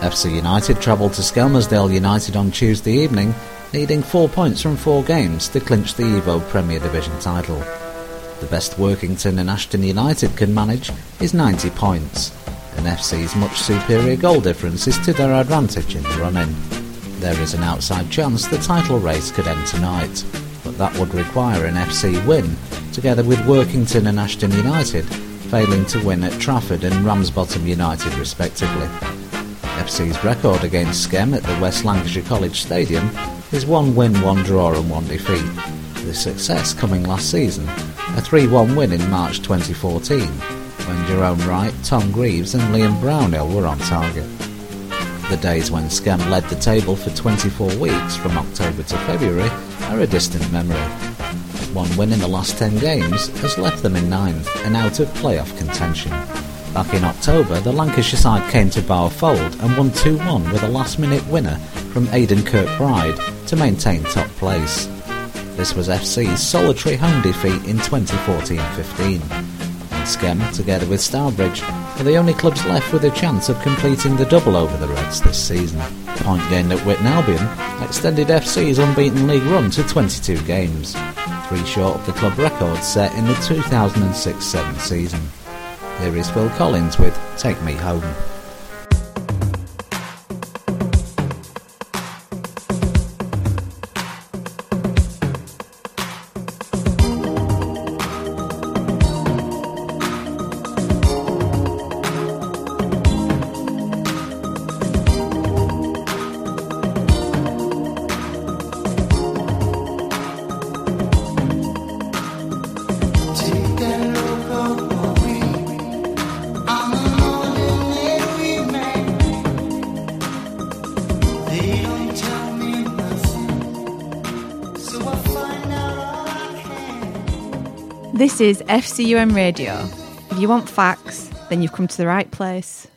FC United travelled to Skelmersdale United on Tuesday evening, needing 4 points from 4 games to clinch the Evo Premier Division title. The best Workington and Ashton United can manage is 90 points, and FC's much superior goal difference is to their advantage in the run-in. There is an outside chance the title race could end tonight, but that would require an FC win, together with Workington and Ashton United failing to win at Trafford and Ramsbottom United respectively. FC's record against Skem at the West Lancashire College Stadium is 1 win, 1 draw and 1 defeat, the success coming last season, a 3-1 win in March 2014, when Jerome Wright, Tom Greaves and Liam Brownhill were on target. The days when Skem led the table for 24 weeks from October to February are a distant memory. 1 win in the last 10 games has left them in 9th and out of playoff contention. Back in October, the Lancashire side came to Bowerfold and won 2-1 with a last-minute winner from Aidan Kirkbride to maintain top place. This was FC's solitary home defeat in 2014-15. And Skem, together with Stourbridge, are the only clubs left with a chance of completing the double over the Reds this season. Point gained at Whitton Albion extended FC's unbeaten league run to 22 games, 3 short of the club record set in the 2006-07 season. Here is Phil Collins with Take Me Home. This is FCUM Radio. If you want facts, then you've come to the right place.